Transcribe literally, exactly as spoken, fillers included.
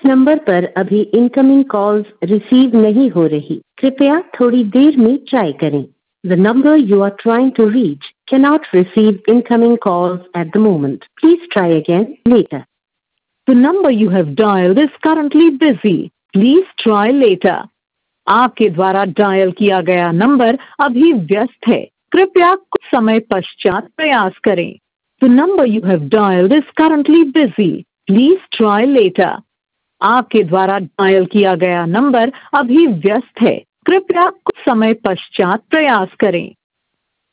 Number पर अभी incoming calls receive नहीं हो रही, कृपया थोड़ी देर में ट्राई करें। The number you are trying to reach cannot receive incoming calls at the moment. Please try again later. The number you have dialed is currently busy. Please try later. आपके द्वारा dial किया गया number अभी व्यस्त है, कृपया कुछ समय पश्चात प्रयास करें। The number you have dialed is currently busy. Please try later. आपके द्वारा डायल किया गया नंबर अभी व्यस्त है, कृपया कुछ समय पश्चात प्रयास करें।